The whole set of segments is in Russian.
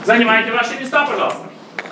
Занимайте ваши места, пожалуйста.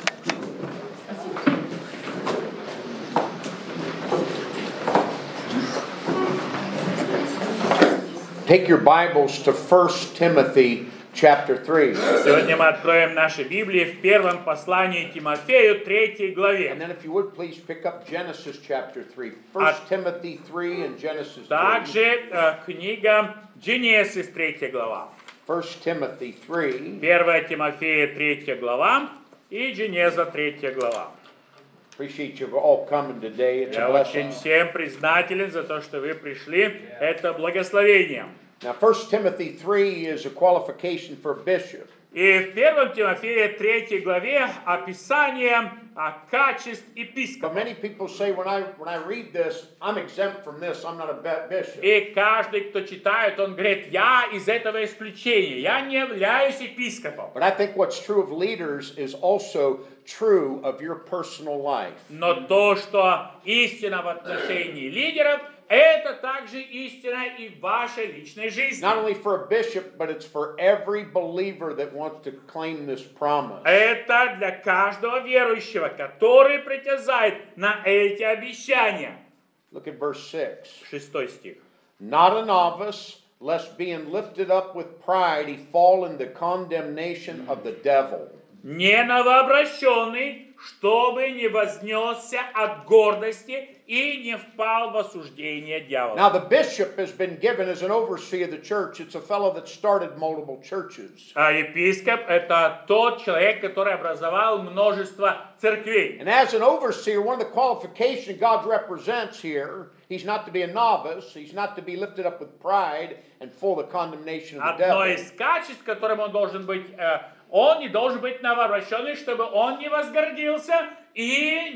Take your Bibles to 1 Timothy chapter 3. Сегодня мы откроем наши Библии в первом послании Тимофею, 3 главе. And then if you would please pick up Genesis chapter 3. 1 Timothy 3 and Genesis 3. Также книга Генесис, 3 глава. 1 Timothy 3. 1 Тимофея, 3 глава и Генеза, 3 глава. Appreciate you all coming today. It's a Я очень blessing. всем признателен за то, что вы пришли. Это благословение. Now 1 Timothy 3 is a qualification for a bishop. И в 1 Тимофея 3 главе описание качеств But епископа. many people say when I read this, I'm exempt from this. I'm not a bishop. И каждый, кто читает, он говорит, я из этого исключения, я не являюсь епископом. But I think what's true of leaders is also true of your personal life. Но то, что истина в отношении лидеров, это также истина и в вашей личной жизни. Not only for a bishop, but it's for every believer that wants to claim this promise. Это для каждого верующего, который притязает на эти обещания. Look at verse 6. 6 стих. Not a novice, lest being lifted up with pride he fall in the condemnation of the devil. Не новообращенный, чтобы не вознесся от гордости и не впал в осуждение дьявола. Now the bishop has been given as an overseer of the church. It's a fellow that started multiple churches. А епископ – это тот человек, который образовал множество церквей. And as an overseer, one of the qualifications God represents here, he's not to be a novice, he's not to be lifted up with pride and full of condemnation of the Одно devil. из качеств, которым он должен быть, он не должен быть новообращенный, чтобы он не возгордился и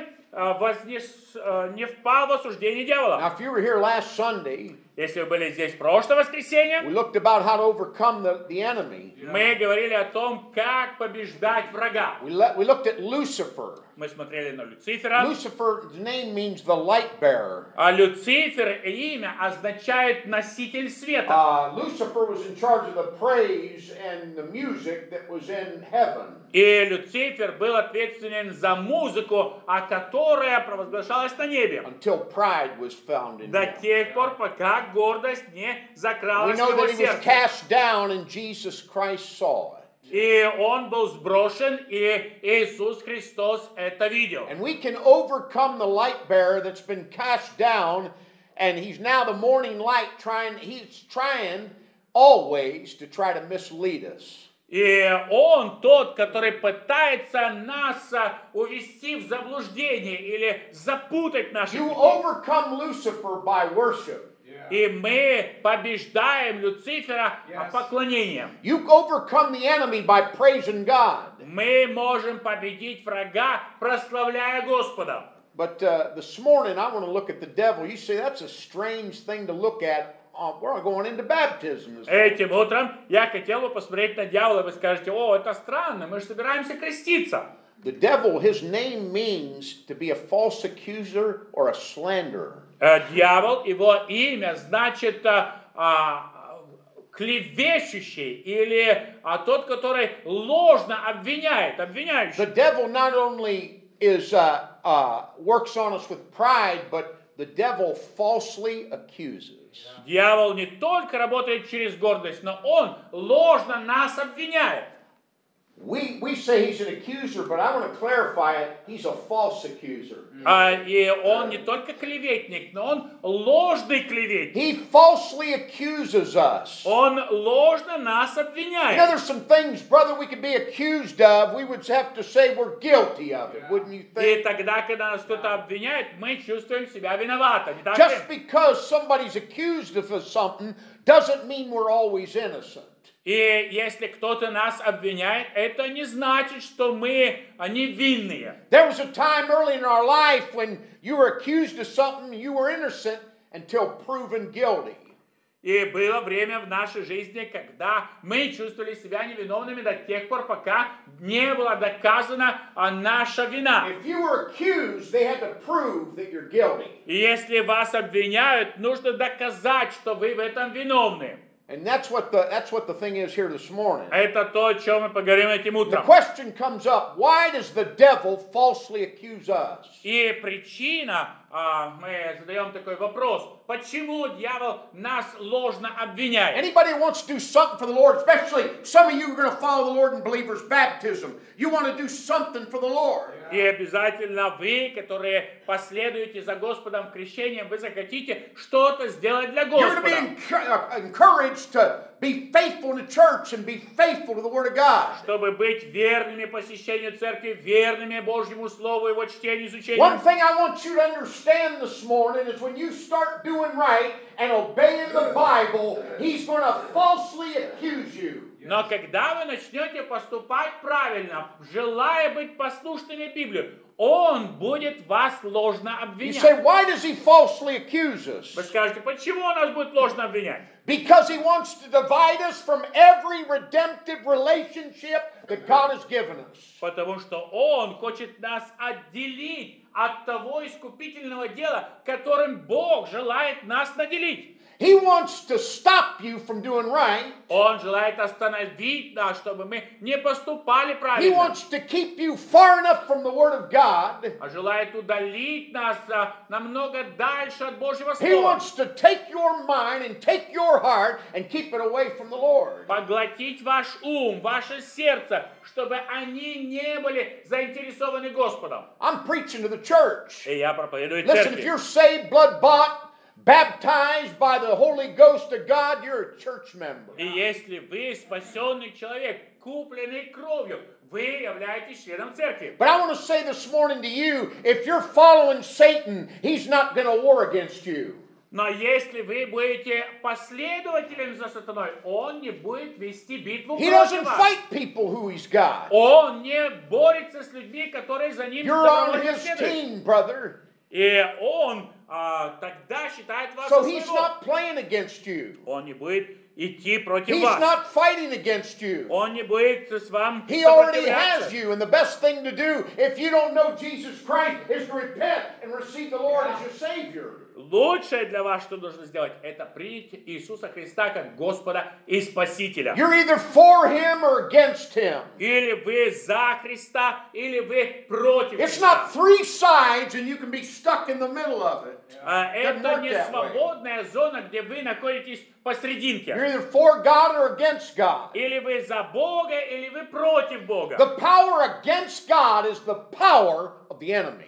не впал в осуждение дьявола. Now if you were here last Sunday, Если вы были здесь в прошлое воскресенье, we looked about how to overcome the enemy. мы говорили о том, как побеждать врага. We looked at Lucifer. Мы смотрели на Люцифера. Lucifer's name means the light bearer. А Люцифер имя означает носитель света. Lucifer was in charge of the praise and the music that was in heaven. И Люцифер был ответственен за музыку, которая провозглашалась на небе. Until pride was found in До him. тех пор, пока гордость не We закралась в know его that he was сердце. cast down and Jesus Christ saw it. И он был сброшен, и Иисус Христос это видел. And we can overcome the light bearer that's been cast down, and he's now the morning light he's trying always to try to mislead us. И он тот, который пытается нас увести в заблуждение или запутать наши You пути. overcome Lucifer by worship. И мы побеждаем Люцифера поклонением. You overcome the enemy by praising God. Мы можем победить врага, прославляя Господа. But this morning I want to look at the devil. You say that's a strange thing to look at. We're going into baptism. Этим утром я хотел бы посмотреть на дьявола, и вы скажете, о, это странно, мы же собираемся креститься. The devil, his name means to be a false accuser or a slanderer. Дьявол, его имя значит клевещущий или тот, который ложно обвиняет, обвиняющий. The devil not only works on us with pride, but the devil falsely accuses. Дьявол не только работает через гордость, но он ложно нас обвиняет. We say he's an accuser, but I want to clarify it. He's a false accuser. И он не только клеветник, но он ложный клеветник. He falsely accuses us. Он ложно нас You know, обвиняет. there's some things, brother, we could be accused of. We would have to say we're guilty of it, wouldn't you И think? тогда, когда нас кто-то обвиняет, мы чувствуем себя виноваты. Не так Just ли? because somebody's accused of something doesn't mean we're always innocent. И если кто-то нас обвиняет, это не значит, что мы невинные. There was a time early in our life when you were accused of something, you were innocent until proven guilty. И было время в нашей жизни, когда мы чувствовали себя невиновными до тех пор, пока не была доказана наша вина. If you were accused, they had to prove that you're guilty. И если вас обвиняют, нужно доказать, что вы в этом виновны. And that's what the thing is here this morning. Это то, о чем мы поговорим этим The утром. question comes up, why does the devil falsely accuse us? И причина, мы задаем такой вопрос, почему дьявол нас ложно обвиняет? Anybody who wants to do something for the Lord, especially some of you are going to follow the Lord in believers' baptism. You want to do something for the Lord. И обязательно вы, которые последуете за Господом в крещении, вы захотите что-то сделать для You're going to Господа. be encouraged to be faithful to church and be faithful to the Word of God. Чтобы быть верными посещению церкви, верными Божьему Слову, Его чтению, One изучению. thing I want you to understand this morning is when you start doing right and obeying the Bible, He's going to falsely accuse you. Но когда вы начнете поступать правильно, желая быть послушными Библии, Он будет вас ложно You say, обвинять. why does He falsely accuse us? Вы скажете, почему Он нас будет ложно обвинять? Because He wants to divide us from every redemptive relationship that God has given us. Потому что Он хочет нас отделить от того искупительного дела, которым Бог желает нас наделить. He wants to stop you from doing right. Он желает остановить нас, чтобы мы не поступали He правильно. wants to keep you far enough from the Word of God. А желает удалить нас намного дальше от Божьего He Слова. wants to take your mind and take your heart and keep it away from the Lord. Поглотить ваш ум, ваше сердце, чтобы они не были заинтересованы Господом. I'm preaching to the church. И я проповедую Listen, if церкви. you're saved, blood bought, baptized by the Holy Ghost of God, you're a church member. И если вы спасенный человек, купленный кровью, вы являетесь членом церкви. But I want to say this morning to you, if you're following Satan, he's not going to war against you. Но если вы будете последователем за сатаной, он не будет вести битву He против doesn't вас. fight people who he's got. Он не борется с людьми, которые за ним You're on добровольно his следуют. team, brother. И он тогда считает вас So за he's своего. not playing against you. Он не будет идти против He's вас. not fighting against you. Он не будет с вами He already has сопротивляться. you, and the best thing to do if you don't know Jesus Christ is to repent and receive the Lord as your Savior. Лучшее для вас, что нужно сделать, это принять Иисуса Христа как Господа и Спасителя. You're either for Him or against Him. Или вы за Христа, или вы против It's Христа. not three sides and you can be stuck in the middle of it. Это work не that way. свободная зона, где вы находитесь посрединке. You're either for God or against God. Или вы за Бога, или вы против Бога. The power against God is the power of the enemy.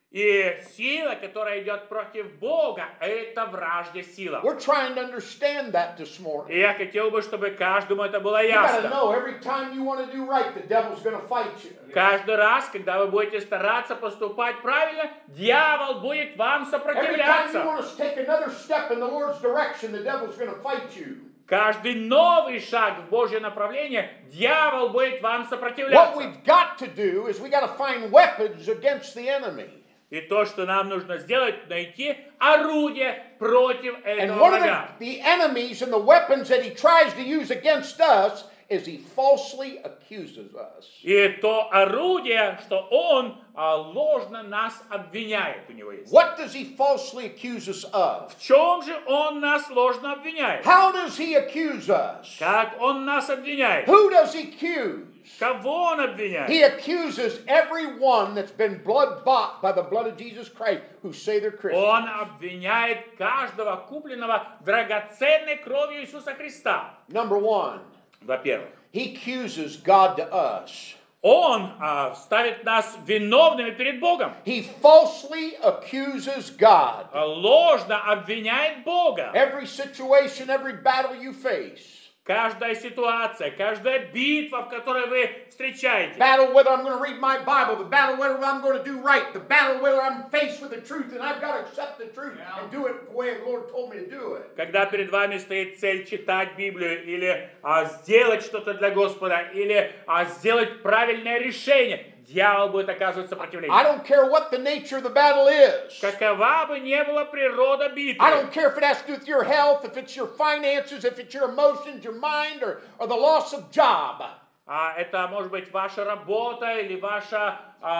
И сила, которая идет против Бога, это вражья сила. We're trying to understand that this morning. И я хотел бы, чтобы каждому это было You got to ясно. know every time you want to do right, the devil's going to fight you. Каждый раз, когда вы будете стараться поступать правильно, дьявол будет вам Every time you сопротивляться. want to take another step in the Lord's direction, the devil's going to fight you. Каждый новый шаг в Божье направление, дьявол будет вам What сопротивляться. we've got to do is we got to find weapons against the enemy. И то, что нам нужно сделать, найти орудие против And этого one of врага. the enemies and the weapons that he tries to use against us is he falsely accuses us. И то орудие, что он ложно нас обвиняет, у него есть. What does he falsely accuse us of? В чем же он нас ложно обвиняет? How does he accuse us? Как он нас обвиняет? Who does he accuse? Кого он обвиняет? He accuses everyone that's been blood bought by the blood of Jesus Christ who say they're Christians. Он обвиняет каждого купленного драгоценной кровью Иисуса Христа. Number one, Во-первых, he accuses God to us. он ставит нас виновными перед Богом. He falsely accuses God. Ложно обвиняет Бога. Every situation, every battle you face. Каждая ситуация, каждая битва, в которой вы встречаете. Battle whether I'm going to read my Bible, the battle whether I'm going to do right, the battle whether I'm faced with the truth and I've got to accept the truth and do it the way the Lord told me to do it. Когда перед вами стоит цель читать Библию или сделать что-то для Господа, или сделать правильное решение, дьявол будет оказывать I сопротивление. don't care what the nature of the battle is. Какова бы ни была природа I битвы, don't care if it has to do with your health, if it's your finances, if it's your emotions, your mind, or the loss of job. Это может быть ваша работа, или ваше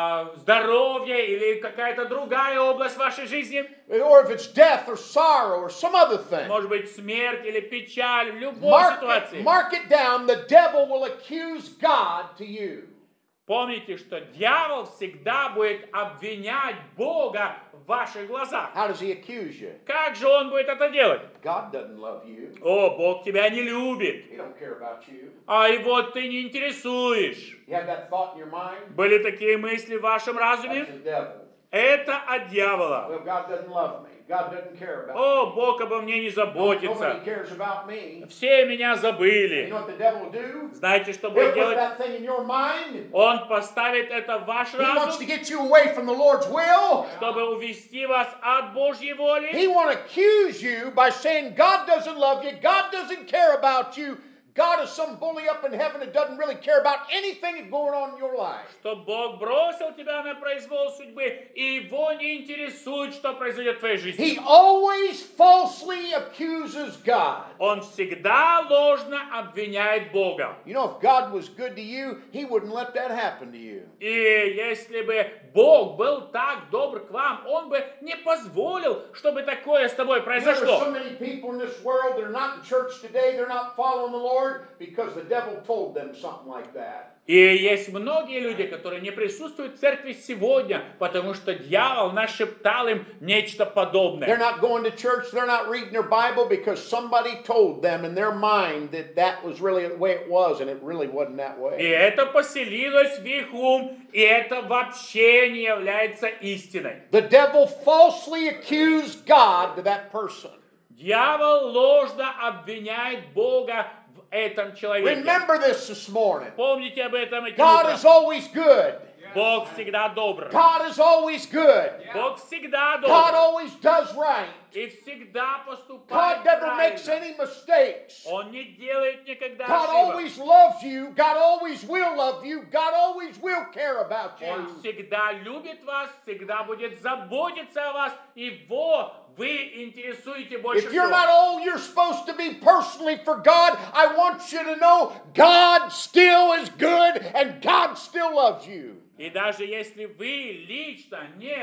здоровье, или какая-то другая область вашей жизни. or if it's death or sorrow or some other thing. Может быть, смерть или печаль, в любой ситуации. Mark it down, the devil will accuse God to you. Помните, что дьявол всегда будет обвинять Бога в ваших глазах. How does he accuse you? Как же он будет это делать? God doesn't love you. О, Бог тебя не любит. He don't care about you. А его ты не интересуешь. You have that thought in your mind? Были такие мысли в вашем разуме? That's the devil. Это от дьявола. Well, God doesn't love me. God doesn't care about me. О, Бог обо мне не Nobody заботится. cares about me. Все меня You забыли. know what the devil will do? Знаете, что He'll будет put делать? that thing in your mind. Он поставит это в ваш He wants разум, to get you away from the Lord's will. чтобы увести вас от Божьей воли. He want to accuse you by saying God doesn't love you, God doesn't care about you. God is some bully up in heaven that doesn't really care about anything that's going on in your life. Что Бог бросил тебя на произвол судьбы, и его не интересует, что произойдет в твоей жизни. He always falsely accuses God. Он всегда ложно обвиняет Бога. You know, if God was good to you, He wouldn't let that happen to you. И если бы Бог был так добр к вам, Он бы не позволил, чтобы такое с тобой You know, there's so произошло. many people in this world that are not in church today, they're not following the Lord because the devil told them something like that. И есть многие люди, которые не присутствуют в церкви сегодня, потому что дьявол нашептал им нечто They're подобное. not going to church, they're not reading their Bible because somebody told them in their mind that that was really the way it was, and it really wasn't that И way. это поселилось в их ум, и это вообще не является истиной. The devil falsely accused God to that person. Дьявол ложно обвиняет Бога в этом человеке. Remember this morning. Помните об этом этим God утром. is always good. Бог всегда добр. God is always good. Бог всегда God добр. always does right. И всегда поступает God never makes правильно. any mistakes. Он не делает никогда God ошибок. always loves you. God always will love you. God always will care about Он you. всегда любит вас, всегда будет заботиться о вас, его вы интересуете больше If you're всего. not all you're supposed to be personally for God, I want you to know God still is good and God still loves you. И даже если вы лично не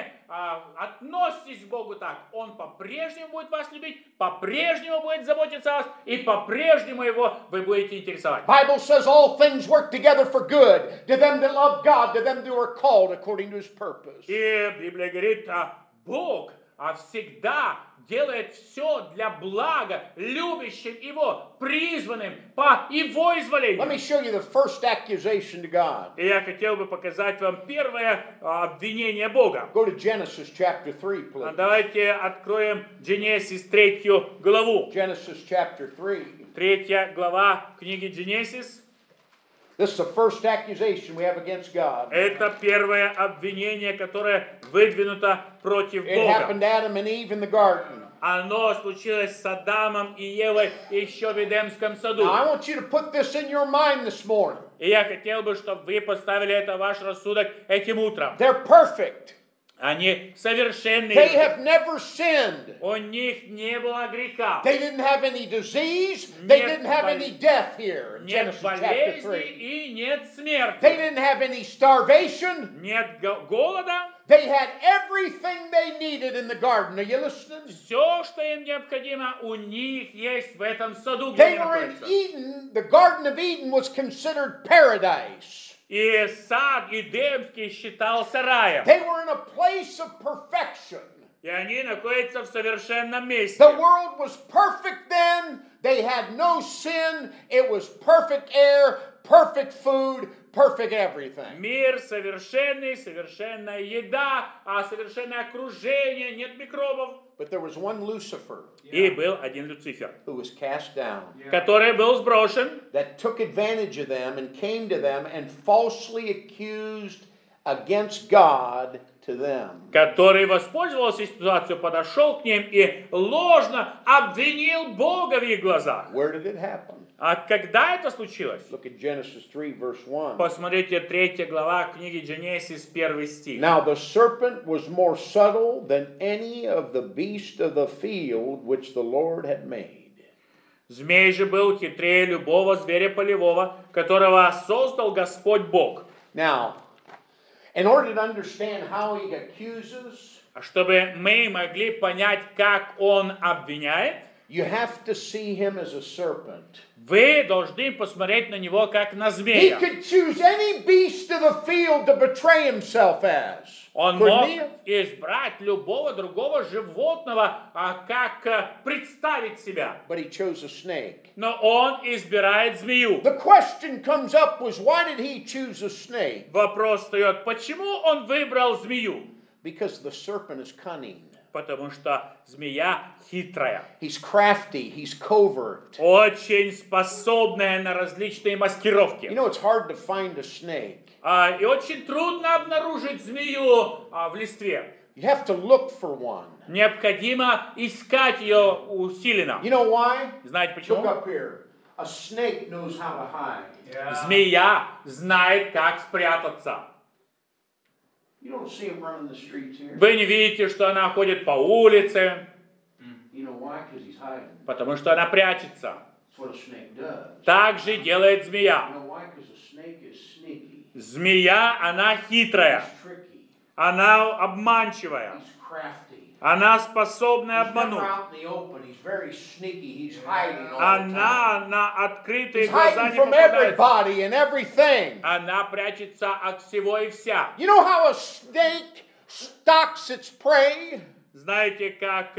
относитесь к Богу так, Он по-прежнему будет вас любить, по-прежнему будет заботиться о вас, и по-прежнему его вы будете интересовать. Bible says all things work together for good to them that love God, to them who are called according to His purpose. И Библия говорит, Бог всегда делает все для блага любящим Его, призванным по Его Let me изволению. show you the first accusation to God. И я хотел бы показать вам первое обвинение Бога. Go to Genesis chapter 3, please. Давайте откроем Генесис 3 главу. Genesis chapter 3. 3 глава книги Генесис. This is the first accusation we have against God. Это первое обвинение, которое выдвинуто против It Бога. happened to Adam and Eve in the garden. Оно случилось с Адамом и Евой еще в Эдемском саду. Now, I want you to put this in your mind this morning. И я хотел бы, чтобы вы поставили это в ваш рассудок этим утром. They're perfect. Они совершенные. They have never sinned. У них не было греха. They didn't have any disease. They Нет didn't have any death here in Нет Genesis chapter болезни 3. и нет смерти. They didn't have any starvation. Нет голода. They had everything they needed in the garden. Are you listening? Все, что им необходимо, у них есть в этом саду, где They они were in находятся. Eden. The Garden of Eden was considered paradise. И сад Эдемский считался раем. They were in a place of perfection. И они находятся в совершенном месте. The world was perfect then. They had no sin. It was perfect air, perfect food, perfect everything. Мир совершенный, совершенная еда, совершенное окружение, нет микробов. But there was one Lucifer И был один Люцифер, who was cast down, который был сброшен, that took advantage of them and came to them and falsely accused against God to them. который воспользовался ситуацией, подошел к ним и ложно обвинил Бога в их глазах. Where did it happen? А когда это случилось? Look at Genesis 3, verse 1. Посмотрите 3 глава книги Генесис, 1 стих. Now the serpent was more subtle than any of the beasts of the field which the Lord had made. Змей же был хитрее любого зверя полевого, которого создал Господь Бог. Now, in order to understand how he accuses, Чтобы мы могли понять, как он обвиняет, you have to see him as a serpent. вы должны посмотреть на него как на He змея. could choose any beast of the field to betray himself as. Он Couldn't мог he? избрать любого другого животного, как представить себя. But he chose a snake. Но он избирает змею. The question comes up was, why did he choose a snake? Вопрос встает, почему он выбрал змею? Because the serpent is cunning. Потому что змея хитрая, He's crafty. He's covert. очень способная на различные маскировки. You know, it's hard to find a snake. И очень трудно обнаружить змею в листве. You have to look for one. Необходимо искать ее усиленно. You know why? Знаете Look почему? up here. A snake knows how to hide. Змея знает, как спрятаться. You don't see him running the streets here. Вы не видите, что она ходит по улице, You know why? Because he's hiding. потому что она прячется. That's what a snake does. Так же делает You змея. know why? Because a snake is sneaky. Змея, она хитрая, He's tricky. она обманчивая, He's crafty. она способна He's never обмануть. out in the open. He's very sneaky. He's hiding all the time. Она на открытые He's глаза hiding не from попадает. everybody and everything. Она прячется от всего и вся. You know how a snake stalks its prey? Знаете, как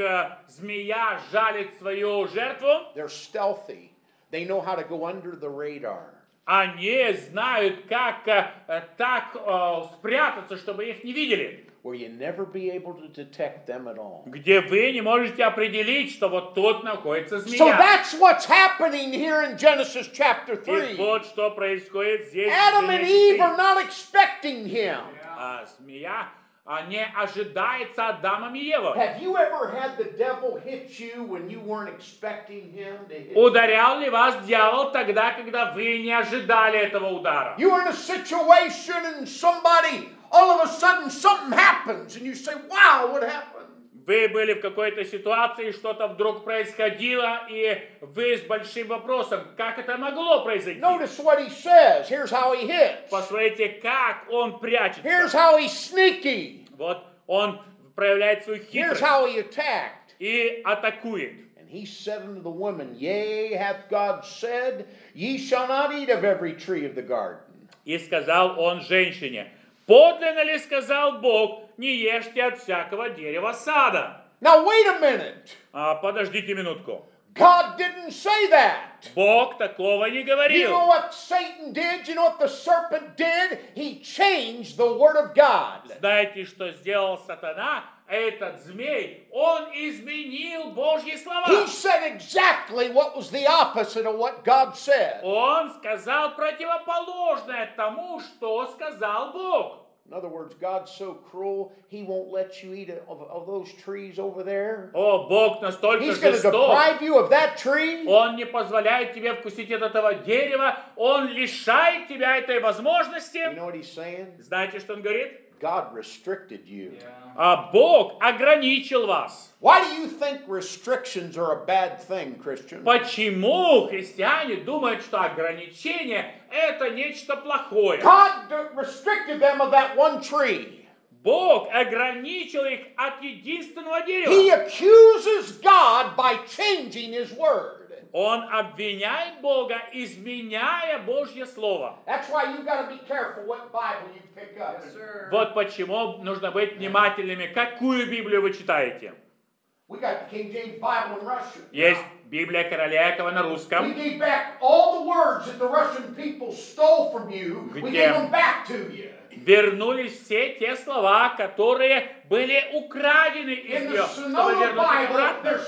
змея жалит свою жертву? They're stealthy. They know how to go under the radar. Они знают, как так спрятаться, чтобы их не видели. Where you never be able to detect them at all. Где вы не можете определить, что вот тут находится So змея. that's what's happening here in Genesis chapter И 3. вот что происходит здесь. в Adam and Женезе Eve are not expecting him. 3. Змея не ожидается Адамом и Евой. Have you ever had the devil hit you when you weren't expecting him to hit you? Ударял ли вас дьявол тогда, когда вы не ожидали этого удара? You were in a situation and somebody, all of a sudden something happens and you say, wow, what happened? Вы были в какой-то ситуации, что-то вдруг происходило, и вы с большим вопросом, как это могло произойти? Notice what he says. Here's how he hits. Посмотрите, как он Here's прячется. how he's sneaky. Вот он проявляет свою Here's хитрость how he attacked. и атакует. And he said unto the woman, Yea, hath God said, Ye shall not eat of every tree of the garden. И сказал он женщине, подлинно ли сказал Бог, не ешьте от всякого дерева сада? Now wait a minute. Подождите минутку. God didn't say that. Бог такого не You говорил. know what Satan did? You know what the serpent did? He changed the word of God. Знаете, что сделал сатана? Этот змей, он изменил Божьи слова. He said exactly what was the opposite of what God said. Он сказал противоположное тому, что сказал Бог. In other words, God's so cruel, He won't let you eat of those trees over there. О, Бог настолько He's going to жесток. deprive you of that tree. Он не позволяет тебе вкусить от этого дерева. Он лишает тебя этой возможности. You know what He's saying? Знаете, что он говорит? God restricted you. Бог ограничил вас. Why do you think restrictions are a bad thing, Christian? Почему христиане думают, что ограничение – это нечто плохое? God restricted them of that one tree. Бог ограничил их от единственного He дерева. accuses God by changing His word. Он обвиняет Бога, изменяя Божье Слово. That's why you got to be careful what Bible you pick up. Вот почему нужно быть внимательными, какую Библию вы читаете. We got the King James Bible in Russian. Есть Библия Короля Якова на We русском. gave back all the words that the Russian people stole from you. We Где? gave them back to you. Вернулись все те слова, которые были украдены из In нее, the чтобы Sonoma вернуть их Bible, обратно. there's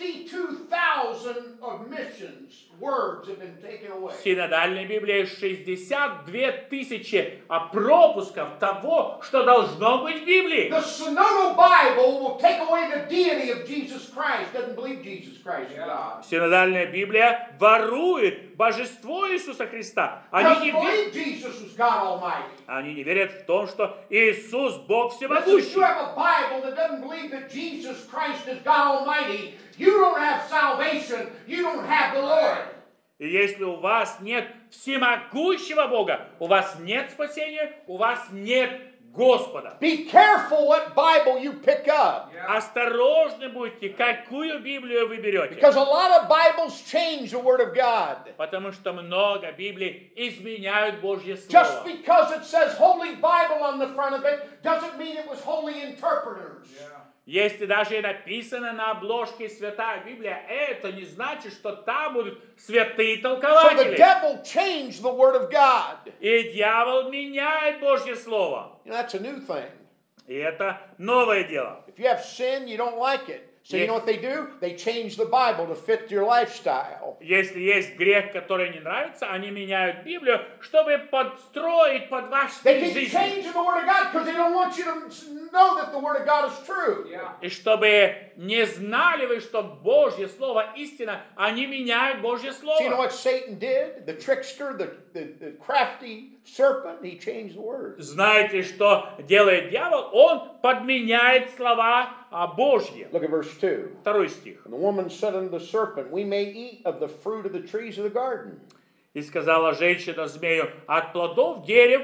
62,000 omissions, words have been taken away. В синодальной Библии 62 тысячи пропусков того, что должно быть в Библии. The Sonoma Bible will take away the deity of Jesus Christ. Doesn't believe Jesus Christ is God. Синодальная Библия ворует божество Иисуса Христа. Они Doesn't не believe верят. Jesus was God Almighty. Они не верят в том, что Иисус Бог If you всемогущий. have a Bible that doesn't believe that Jesus Christ is God Almighty, you don't have salvation, you don't have the Lord. И если у вас нет всемогущего Бога, у вас нет спасения, у вас нет Господа. Be careful what Bible you pick up. Осторожны будьте, какую Библию вы берете. Because a lot of Bibles change the Word of God. Потому что много Библий изменяют Божье Just Слово. because it says Holy Bible on the front of it doesn't mean it was holy interpreters. Если даже написано на обложке Святая Библия, это не значит, что там будут святые So the толкователи. devil changed the Word of God. И дьявол меняет Божье Слово. You know, that's a new thing. И это новое дело. If you have sin, you don't like it. So you Yes. know what they do? They change the Bible to fit your lifestyle. Если есть грех, который не нравится, они меняют Библию, чтобы подстроить под ваш They стиль keep жизни. changing the Word of God because they don't want you to know that the Word of God is true. И чтобы не знали вы, что Божье Слово истина, они меняют Божье So you know Слово. what Satan did? The trickster, the crafty serpent, he changed the Word. Знаете, что делает дьявол? Он подменяет слова Божьи. Look at verse 2. Второй стих. And the woman said unto the serpent, We may eat of the fruit of the trees of the garden. И сказала женщина змею, от плодов дерев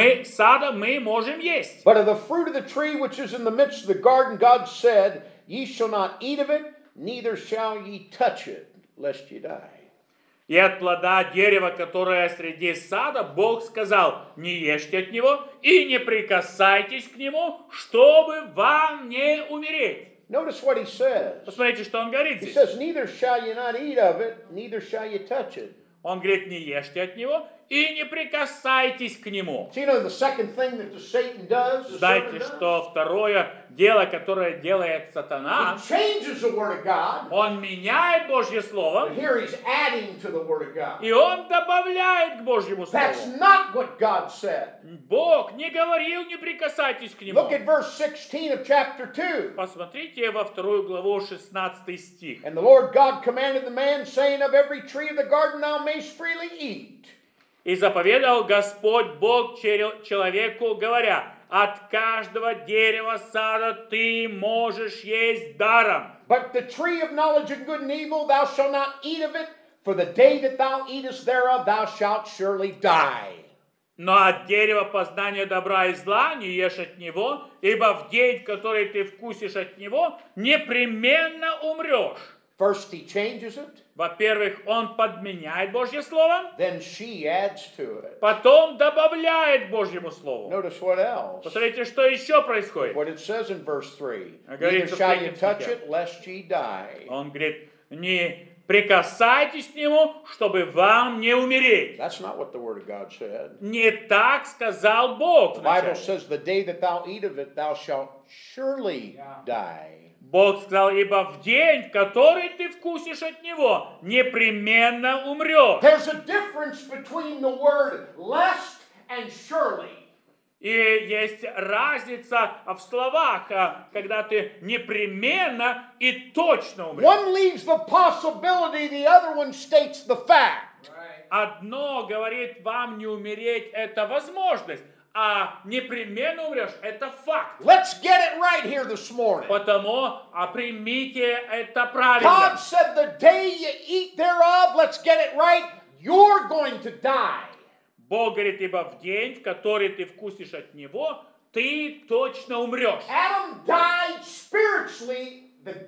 сада мы можем есть. But of the fruit of the tree which is in the midst of the garden, God said, Ye shall not eat of it, neither shall ye touch it, lest ye die. И от плода дерева, которое среди сада, Бог сказал, не ешьте от него и не прикасайтесь к нему, чтобы вам не умереть. Notice what he says. Посмотрите, что он говорит He здесь. says, Neither shall ye not eat of it, neither shall ye touch it. Он говорит, не ешьте от него и не прикасайтесь к нему. So you know the second thing that the Satan does? The serpent Знаете, does? что второе дело, которое делает сатана, He changes the Word of God, он меняет Божье Слово, but here he's adding to the Word of God. и он добавляет к Божьему That's Слову. not what God said. Бог не говорил, не прикасайтесь к нему. Look at verse 16 of chapter 2. Посмотрите во 2 главу 16 стих. And the Lord God commanded the man, saying, Of every tree of the garden thou mayst freely eat. И заповедал Господь Бог человеку, говоря, от каждого дерева сада ты можешь есть даром. But the tree of knowledge of good and evil, thou shalt not eat of it, for the day that thou eatest thereof, thou shalt surely die. Но от дерева познания добра и зла не ешь от него, ибо в день, в который ты вкусишь от него, непременно умрешь. First he changes it, Во-первых, он подменяет Божье Слово, then she adds to it. потом добавляет к Божьему Слову. Notice what else. Посмотрите, что еще происходит. What it says in verse 3. Neither Говорится в shall ye третьем touch стихе. it, lest ye die. Он говорит, не прикасайтесь к нему, чтобы вам не умереть. That's not what the Word of God said. Не так сказал Бог The Bible вначале. says, The day that thou eat of it, thou shalt surely die. Бог сказал, ибо в день, в который ты вкусишь от него, непременно умрешь. There's a difference between the word lest and surely. И есть разница в словах, когда ты непременно и точно умрешь. One leaves the possibility, the other one states the fact. Одно говорит вам не умереть, это возможность, а непременно умрешь, это факт. Let's get it right here this morning. Потому примите это правильно. God said, The day you eat thereof, let's get it right, you're going to die. Бог говорит, ибо в день, в который ты вкусишь от него, ты точно умрешь. Adam died spiritually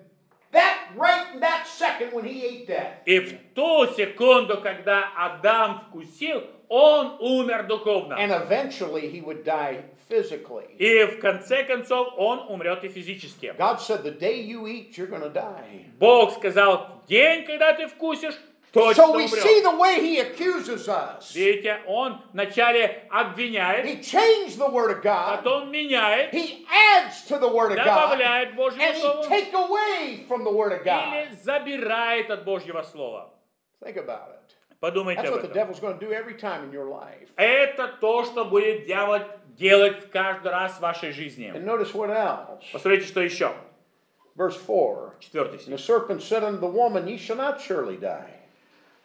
that second when he ate that. И в ту секунду, когда Адам вкусил, он умер духовно. And eventually he would die physically. И в конце концов он умрет и физически. God said, The day you eat, you're going to die. Бог сказал, в день, когда ты вкусишь, точно So we see умрешь. the way he accuses us. Видите, он вначале обвиняет, He changed the Word of God. потом меняет, He adds to the Word of God. добавляет Божьему And Слову he take away from the Word of God. или забирает от Божьего Слова. Think about it. Подумайте That's об what the этом. devil's going to do every time in your life. Это то, что будет делать каждый раз в вашей жизни. And notice what else. Посмотрите, что еще. Verse 4. Четвертый And the стих. serpent said unto the woman, Ye shall not surely die.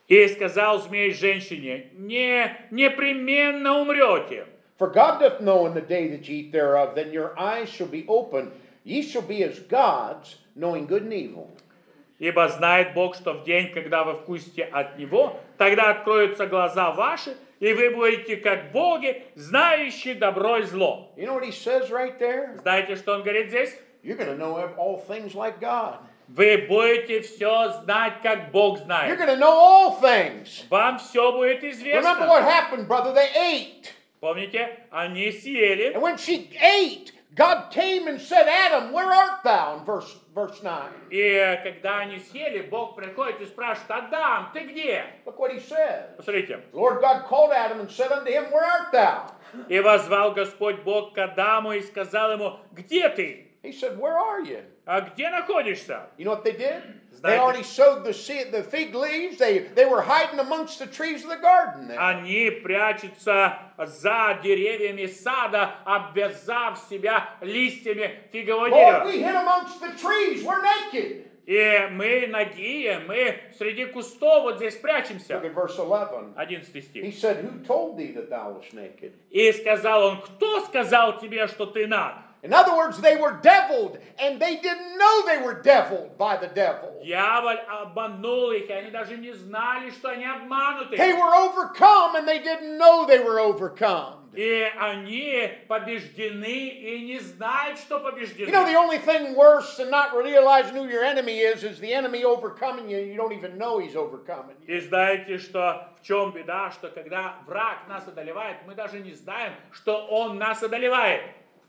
И сказал змей женщине: непременно умрете. For God doth know in the day that ye eat thereof, then your eyes shall be opened, ye shall be as gods, knowing good and evil. Ибо знает Бог, что в день, когда вы вкусите от Него, тогда откроются глаза ваши, и вы будете как боги, знающие добро и зло. You know what he says right there? Знаете, что он говорит здесь? You're going to know all things like God. Вы будете все знать, как Бог You're знает. going to know all things. Вам все будет Remember what известно. happened, brother? They ate. Помните, они съели. And when she ate, God came and said, Adam, where art thou? In verse 9. И когда они съели, Бог приходит и спрашивает: Адам, ты где? Look what he said. Посмотрите. The Lord God called Adam and said unto him, where art thou? И воззвал Господь Бог к Адаму и сказал ему: где ты? He said, where are you? А где находишься? You know what they did? They Знаете- already sowed the fig leaves. They were hiding amongst the trees of the garden there. Они прячутся за деревьями сада, обвязав себя листьями фигового Lord, дерева. we hid amongst the trees. We're naked. И мы нагие, мы среди кустов вот здесь Look прячемся. at verse 11. 11 He стих. said, who told thee that thou wast naked? И сказал он: кто сказал тебе, что ты наг? In other words, they were deviled, and they didn't know they were deviled by the devil. Дьявол обманул их, и они даже не знали, что они обмануты. They were overcome, and they didn't know they were overcome. И они побеждены и не знают, что You know, побеждены. the only thing worse than not realizing who your enemy is the enemy overcoming you, and you don't even know he's overcoming you. И знаете, что в чем беда, что когда враг нас одолевает, мы даже не знаем, что он нас одолевает.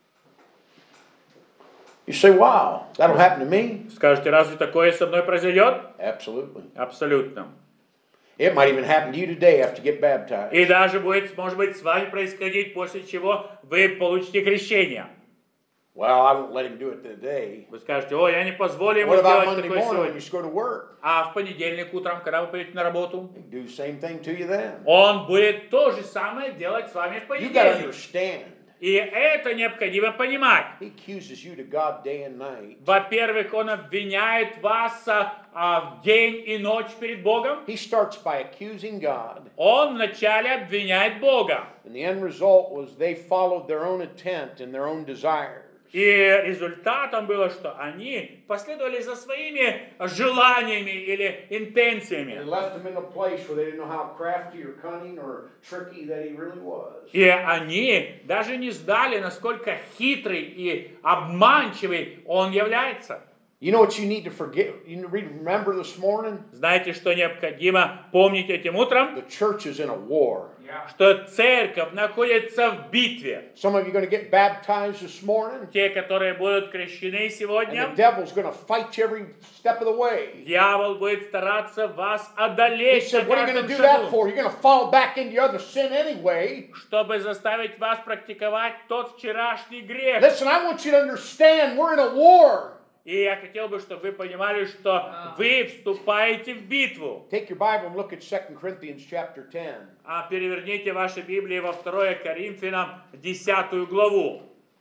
You say, wow, that'll happen to me? Скажете, разве такое со мной произойдет? Absolutely. Абсолютно. It might even happen to you today after you get baptized. И даже будет, может быть, с вами происходить, после чего вы получите крещение. Well, I won't let him do it today. Вы скажете: о, я не позволю ему What about сделать Monday такое morning when сегодня. you just go to work? А в понедельник утром, когда вы пойдете на работу, He'll do the same thing to you then. он будет то же самое делать с вами в You got to понедельник. understand. И это необходимо понимать. He accuses you to God day and night. Во-первых, он обвиняет вас в день и ночь перед Богом. He starts by accusing God, Он вначале обвиняет Бога. and the end result was they followed their own intent and their own desires. И результатом было, что они последовали за своими желаниями или And интенциями. it left him in a place where they didn't know how crafty or cunning or tricky that he really was. И они даже не знали, насколько хитрый и обманчивый он является. You know what you need to forget? You need to remember this morning? Знаете, что необходимо помнить этим утром? The church is in a war. Что церковь находится в битве. Some of you are going to get baptized this morning, Те, которые будут крещены and сегодня, the devil's going to fight you every step of the way. дьявол будет стараться вас He одолеть на said, what are you going каждом to do that шагу, for? You're going to fall back into your other sin anyway. чтобы заставить вас практиковать тот вчерашний грех. Listen, I want you to understand we're in a war. И я хотел бы, чтобы вы понимали, что вы вступаете в битву. Take your Bible and look at 2 Corinthians chapter 10. А переверните ваши Библии во 2 Коринфянам 10 главу,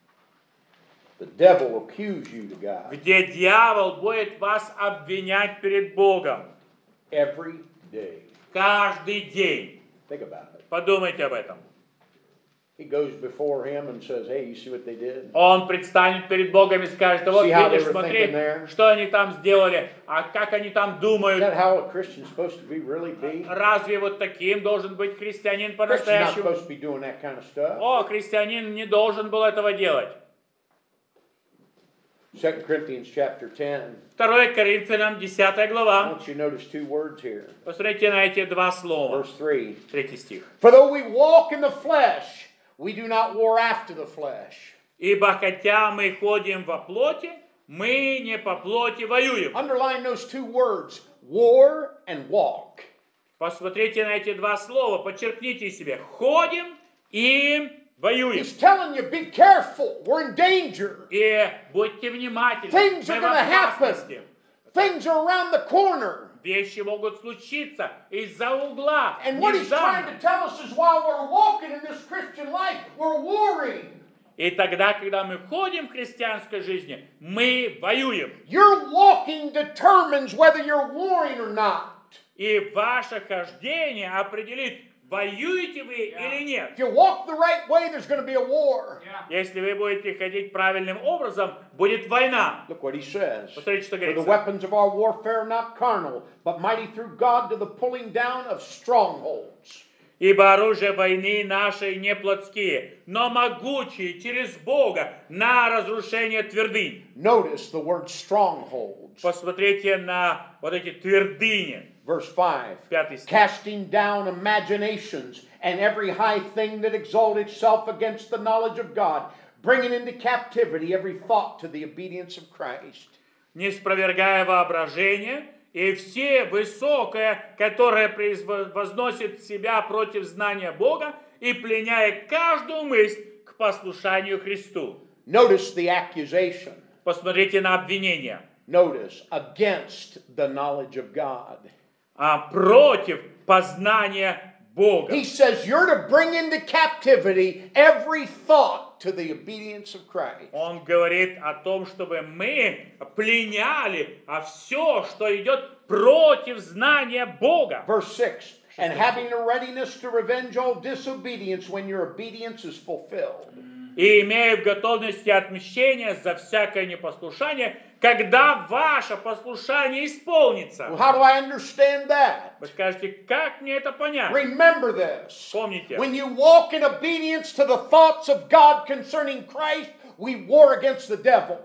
The devil will accuse you to God где дьявол будет вас обвинять перед Богом every day. каждый день. Think about it. Подумайте об этом. He goes before him and says, hey, you see what they did? Он предстанет перед Богом и скажет: да вот See how they видишь, were смотри, thinking there? что они там сделали, а как они там Is думают. that how a Christian's supposed to be really be? Разве вот таким должен быть христианин Christian's not по-настоящему? supposed to be doing that kind of stuff. О, христианин не должен был этого делать. 2 Corinthians chapter 10. 2 Коринфянам 10 I глава. want you to notice two words here. Посмотрите на эти два слова. Verse 3. 3 стих. For though we walk in the flesh, we do not war after the flesh. Ибо хотя мы ходим во плоти, мы не по плоти воюем. Underline those two words, war and walk. Посмотрите на эти два слова, подчеркните себе. Ходим и воюем. He's telling you, be careful, we're in danger. И будьте внимательны. Things are Мы в going to happen. опасности. Things are around the corner. Вещи могут случиться из-за угла. And what he's trying нежданно. to tell us is while we're walking in this Christian life, we're warring. И тогда, когда мы ходим в христианской жизни, мы воюем. Your walking determines whether you're warring or not. И ваше хождение определит, воюете вы или нет. If you walk the right way, there's going to be a war. Если вы будете ходить правильным образом, будет война. Look what he says. Посмотрите, что For the говорится. weapons of our warfare are not carnal, but mighty through God to the pulling down of strongholds. Ибо оружие войны нашей не плотские, но могучие через Бога на разрушение твердынь. Notice the word strongholds. Посмотрите на вот эти твердыни. Verse 5. 5 стих. Casting down imaginations and every high thing that exalts itself against the knowledge of God, bringing into captivity every thought to the obedience of Christ. Не спровергая воображение и все высокое, которое возносит себя против знания Бога и пленяя каждую мысль к послушанию Христу. Notice the accusation. Посмотрите на обвинение. Notice against the knowledge of God. Против познания Бога. He says you're to bring into captivity every thought to the obedience of Christ. Он говорит о том, чтобы мы пленяли все, что идет против знания Бога. Verse 6. And having a readiness to revenge all disobedience when your obedience is fulfilled. И имея в готовности отмщения за всякое непослушание, когда ваше послушание исполнится. Well, how do I understand that? Вы скажете, как мне это понять? Remember this. Помните, When you walk in obedience to the thoughts of God concerning Christ, we war against the devil.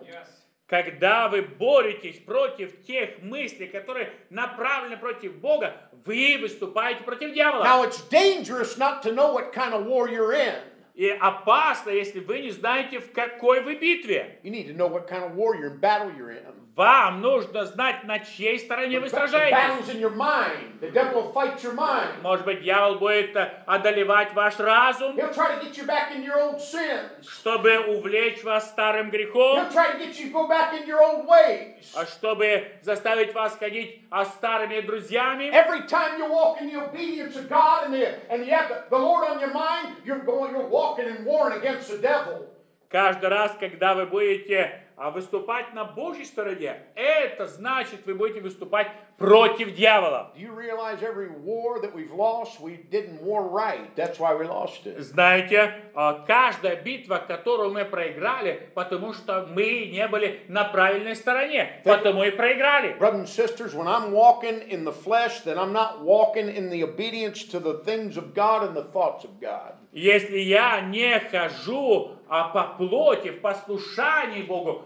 когда вы боретесь против тех мыслей, которые направлены против Бога, вы выступаете против дьявола. Now, it's dangerous not to know what kind of war you're in. И опасно, если вы не знаете, в какой вы битве. You need to know what kind of war you're in, battle you're in. Вам нужно знать, на чьей стороне вы The сражаетесь. battle's in your mind. The devil will fight your mind. Может быть, дьявол будет одолевать ваш разум, He'll try to get you back into your old sins. чтобы увлечь вас старым грехом, He'll try to get you to go back into your old ways. чтобы заставить вас ходить старыми друзьями. Every time you walk in the obedience of God and you have the Lord on your mind, you're walking and warring against the devil. Каждый раз, когда вы будете выступать на Божьей стороне, это значит, вы будете выступать против дьявола. Do you realize every war that we've lost, we didn't war right. That's why we lost it. Знаете, каждая битва, которую мы проиграли, потому что мы не были на правильной стороне, потому и проиграли. Brothers and sisters, when I'm walking in the flesh, then I'm not walking in the obedience to the things of God and the thoughts of God. Если я не хожу по плоти, в послушании Богу,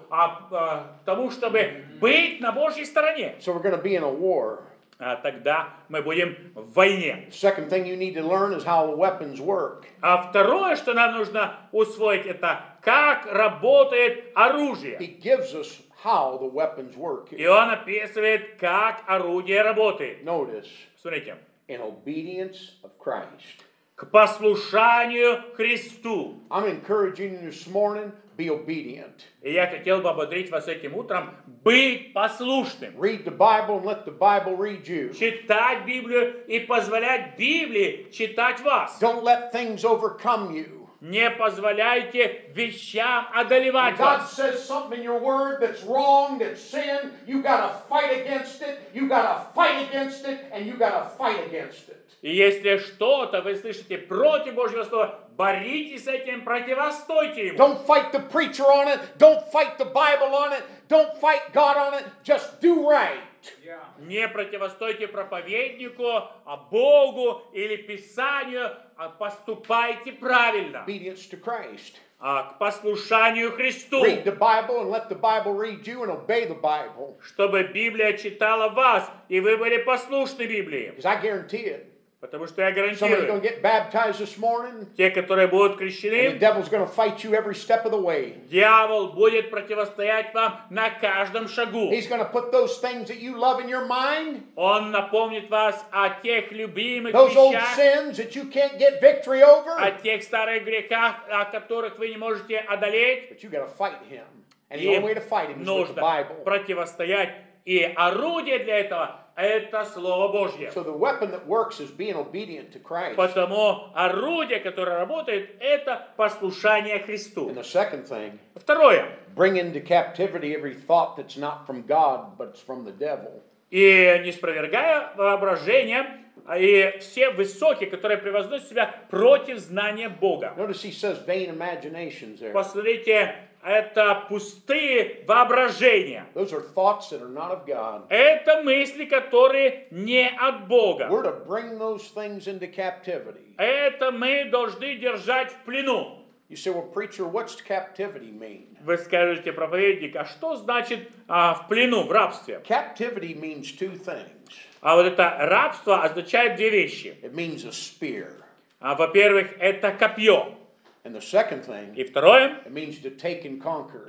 тому, чтобы быть на Божьей стороне, So we're going to be in a war. тогда мы будем в войне. The second thing you need to learn is how the weapons work. Второе, что нам нужно усвоить, это как работает оружие. He gives us how the weapons work. И он описывает, как орудие работает. Notice, Смотрите. in obedience of Christ. К послушанию Христу. I'm encouraging you this morning, be obedient. И я хотел бы ободрить вас этим утром быть послушным. Read the Bible and let the Bible read you. Читать Библию и позволять Библии читать вас. Don't let things overcome you. Не позволяйте вещам одолевать When God вас. says something in your word that's wrong, that's sin, you got to fight against it, you got to fight against it, and you got to fight against it. И если что-то вы слышите против Божьего Слова, боритесь с этим, противостойте ему. Don't fight the preacher on it, don't fight the Bible on it, don't fight God on it, just do right. Не противостойте проповеднику, Богу или Писанию, а поступайте правильно. Obedience to Christ. К послушанию Христу. Read the Bible and let the Bible read you and obey the Bible. Чтобы Библия читала вас, и вы были послушны Библии. Because I guarantee it. Потому что я Somebody's гарантирую, going to get baptized this morning, те, которые будут and the крещены, devil's going to fight you every step of the way. дьявол будет противостоять вам на каждом шагу. He's going to put those things that you love in your mind, Он напомнит вас о тех любимых those old вещах, sins that you can't get victory over, о тех старых грехах, о которых вы не можете одолеть. but you got to fight him. And the Им only way to fight him is with the нужно Bible. противостоять. И орудие для этого – это Слово Божье. So the weapon that works is being obedient to Christ. Потому орудие, которое работает, это послушание Христу. And the second thing, Второе. bring into captivity every thought that's not from God, but it's from the devil. и не спровергая воображение, и все высокие, которые превозносят себя против знания Бога. Notice he says vain imaginations there. Посмотрите, это пустые воображения. Those are thoughts that are not of God. Это мысли, которые не от Бога. We're to bring those things into captivity. Это мы должны держать в плену. You say, well, preacher, what's captivity mean? Вы скажете, проповедник, а что значит в плену, в рабстве? Captivity means two things. А вот это рабство означает две вещи. It means a spear. Во-первых, это копье. And the second thing, И второе, it means to take and conquer.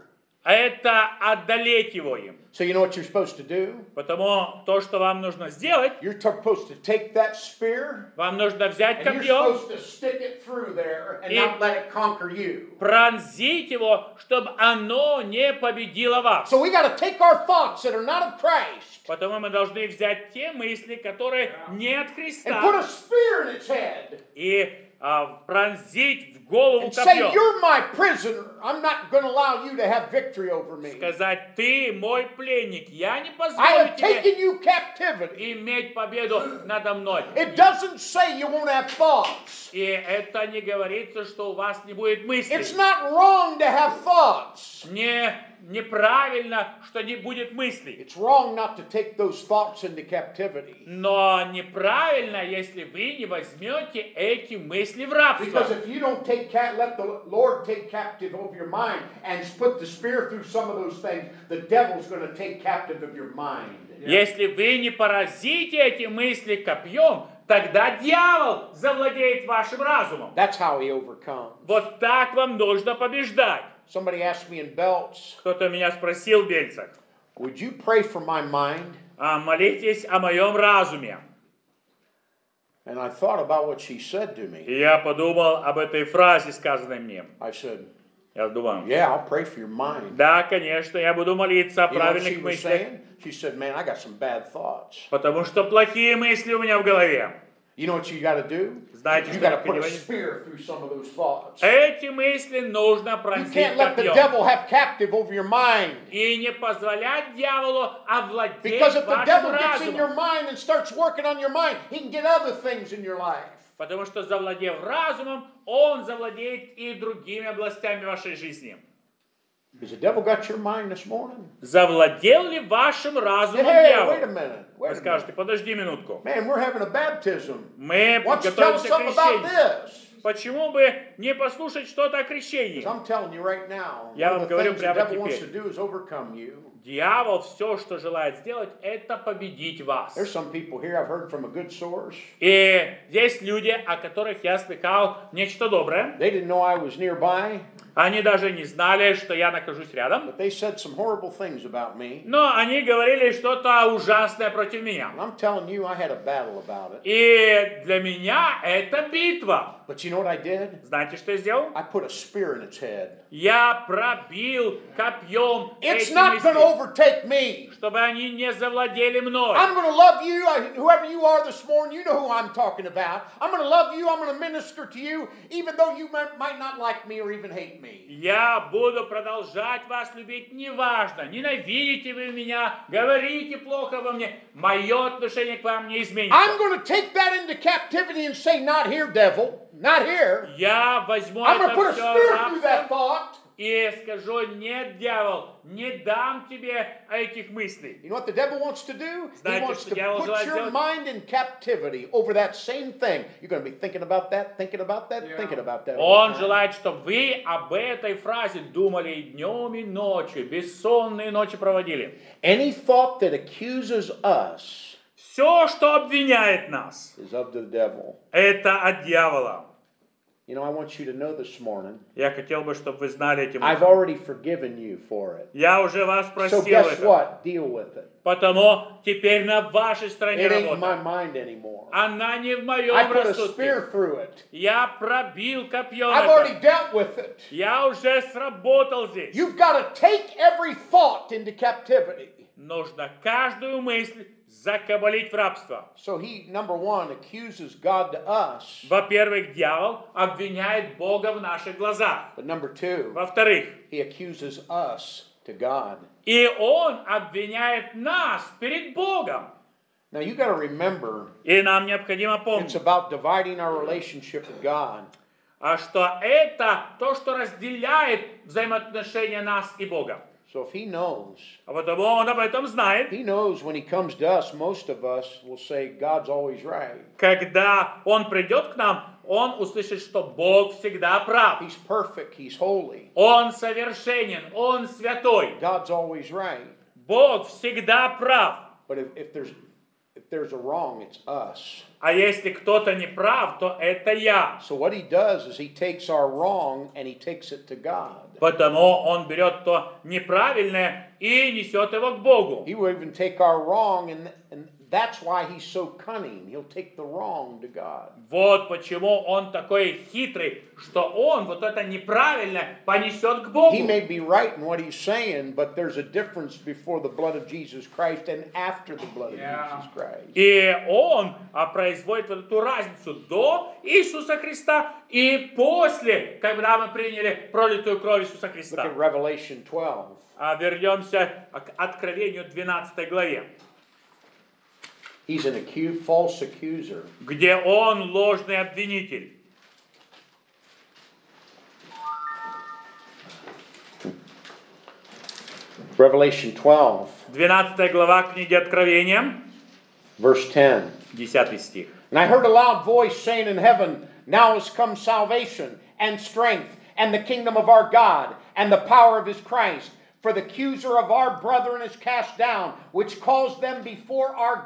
это одолеть его им. So you know what you're supposed to do? Потому то, что вам нужно сделать, You're supposed to take that spear вам нужно взять and you're копье, supposed to stick it through there and not let it conquer you. пронзить его, чтобы оно не победило вас. So we got to take our thoughts that are not of Christ Потому мы должны взять те мысли, которые не от and put Христа, a spear in its head и пронзить в голову and say, копьем. you're my prisoner. I'm not going to allow you to have victory over me. Сказать, ты мой пленник, я не I позволю have тебе taken you captivity. иметь победу надо мной. It doesn't say you won't have thoughts. И это не говорится, что у вас не будет мыслей. It's not wrong to have thoughts. Неправильно, что не будет мыслей. It's wrong not to take those thoughts into captivity. Но неправильно, если вы не возьмете эти мысли в рабство. Because if you don't let the Lord take captive of your mind and put the spear through some of those things, the devil's going to take captive of your mind. Если вы не поразите эти мысли копьем, тогда дьявол завладеет вашим разумом. That's how he overcomes. Вот так вам нужно побеждать. Somebody asked me in Belts, Кто-то меня спросил в Бельцах, would you pray for my mind? молитесь о моем разуме. And I thought about what she said to me. И я подумал об этой фразе, сказанной мне. I said, Я думаю, yeah, I'll pray for your mind. да, конечно, я буду молиться о You know what she правильных was мыслях, saying? She said, man, I got some bad thoughts. потому что плохие мысли у меня в голове. You know what you got to do? Знаете, You что got to put a необходимо? spear through some of those thoughts. Эти мысли нужно You пронзить can't let the копьем. devil have captive over your mind. И не позволять дьяволу овладеть Because if the вашим devil gets in your разумом. mind and starts working on your mind, he can get other things in your life. Потому что, завладев разумом, он завладеет и другими областями вашей жизни. Has the devil got your mind this morning? Завладел ли вашим разумом Hey, дьявол? wait a minute. Вы Wait a minute. скажете, подожди минутку. Man, we're having a baptism. Мы Why don't you tell us готовимся к something about крещению. this? Почему бы не послушать что-то о крещении? Because I'm telling you right now, Я one вам of the говорю things the прямо devil wants to теперь. do is overcome you. Дьявол все, что желает сделать, это победить вас. There's some people here I've heard from a good source. И есть люди, о которых я слыхал нечто доброе. They didn't know I was nearby, Они даже не знали, что я нахожусь рядом. but they said some horrible things about me. Но они говорили что-то ужасное против меня. And I'm telling you, I had a battle about it. И для меня это битва. But you know what I did? Знаете, что я сделал? I put a spear in its head. Я пробил копьем It's эти not going to мысли, overtake me. чтобы они не завладели мной. I'm going to love you, whoever you are this morning. You know who I'm talking about. I'm going to love you. I'm going to minister to you, even though you might not like me or even hate me. Я буду продолжать вас любить, неважно, ненавидите вы меня, говорите плохо обо мне, мое отношение к вам не изменится. I'm going to take that into captivity and say, not here, devil. Not here. Я возьму I'm going to put это a все spear through that рабство thought. и скажу, нет, дьявол, не дам тебе этих мыслей. You know what the devil wants to do? He Знаете, wants что to дьявол put желает your сделать? mind in captivity over that same thing. You're going to be thinking about that, thinking about that, thinking about that. all Он the time. желает, чтобы вы об этой фразе думали и днем, и ночью, бессонные ночи проводили. Any thought that accuses us Все, что обвиняет нас, is of the devil. это от дьявола. You know, I want you to know this morning, Я хотел бы, чтобы вы знали эти I've мысли. already forgiven you for it. Я уже вас So простил guess это. what? Deal with it. Потому теперь на вашей стороне It ain't in my работа. mind anymore. Она не в I моем put a рассудке. spear through it. Я пробил копьем I've это. already dealt with it. Я уже сработал здесь. You've got to take every thought into captivity. Нужно каждую мысль закабалить в рабство. So he, number one, accuses God to us. Во-первых, дьявол обвиняет Бога в наших глазах. But number two, Во-вторых, he accuses us to God. И Он обвиняет нас перед Богом. Now you got to remember, И нам необходимо it's помнить, about dividing our relationship with God. что это то, что разделяет взаимоотношения нас и Бога. So if he knows, А потому Он об этом знает. he knows when he comes to us, most of us will say, God's always right. Когда Он придет к нам, Он услышит, что Бог всегда прав. He's perfect. He's holy. Он совершенен, Он святой. God's always right. Бог всегда прав. But if there's a wrong, it's us. А если кто-то не прав, то это я. So what he does is he takes our wrong and he takes it to God. Потому Он берет то неправильное и несет его к Богу. He will even take our wrong, and that's why he's so cunning. He'll take the wrong to God. Вот почему Он такой хитрый, что Он вот это неправильное понесет к Богу. He may be right in what he's saying, but there's a difference before the blood of Jesus Christ and after the blood of Jesus Christ. И Он производит вот эту разницу до Иисуса Христа и после, когда мы приняли пролитую кровь Иисуса Look Христа. at Revelation 12. Вернемся к Откровению 12 главе, He's an false accuser. где Он ложный обвинитель. Revelation 12, 12 глава книги Откровения, verse 10. 10 стих. And I heard a loud voice saying in heaven, Now has come salvation and strength and the kingdom of our God and the power of his Christ. For the accuser of our brethren is cast down, which accused them before our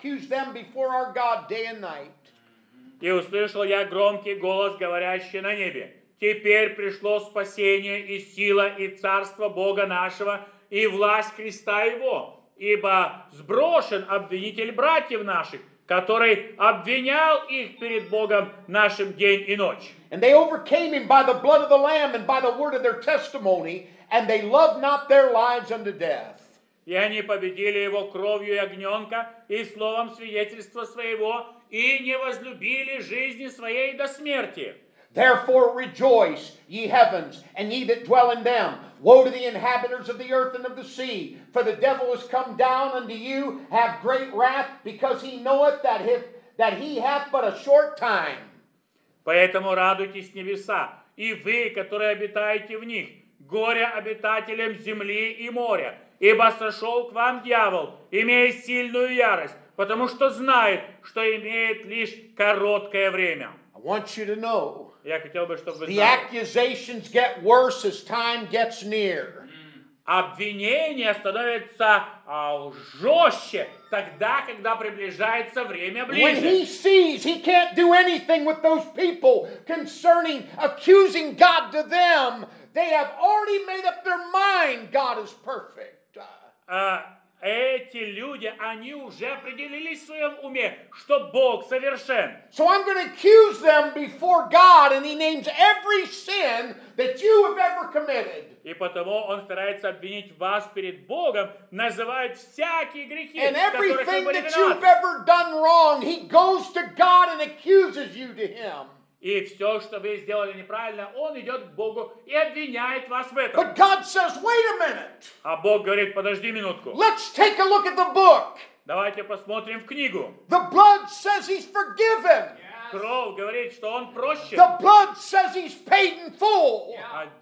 God day and night. «И услышал я громкий голос, говорящий на небе: Теперь пришло спасение и сила и царство Бога нашего и власть Христа Его, ибо сброшен обвинитель братьев наших, который обвинял их перед Богом нашим день и ночь. And they overcame him by the blood of the Lamb and by the word of their testimony, and they loved not their lives unto death. И они победили его кровью ягненка и словом свидетельства своего, и не возлюбили жизни своей до смерти. Therefore rejoice, ye heavens, and ye that dwell in them. Woe to the inhabitants of the earth and of the sea, for the devil is come down unto you, have great wrath, because he knoweth that he hath but a short time. Поэтому радуйтесь, небеса, и вы, которые обитаете в них, горе обитателям земли и моря, ибо сошел к вам дьявол, имея сильную ярость, потому что знает, что имеет лишь короткое время». I want you to know, Я хотел бы, чтобы вы the знали. accusations get worse as time gets near. Обвинение становится жестче тогда, когда приближается время When he ближе. sees he can't do anything with those people concerning accusing God to them, they have already made up their mind God is perfect. Эти люди, они уже определились в своем уме, что Бог совершен. So I'm going to accuse them before God, and he names every sin that you have ever committed. И потому он старается обвинить вас перед Богом, называет всякие грехи, And в которых вы everything были that you've виноваты. ever done wrong, he goes to God and accuses you to him. И все, что вы сделали неправильно, он идет к Богу и обвиняет вас в этом. But God says, wait a minute. А Бог говорит: подожди минутку. Let's take a look at the book. Давайте посмотрим в книгу. The blood says he's forgiven. Кровь говорит, что он прощен. The blood says he's paid in full.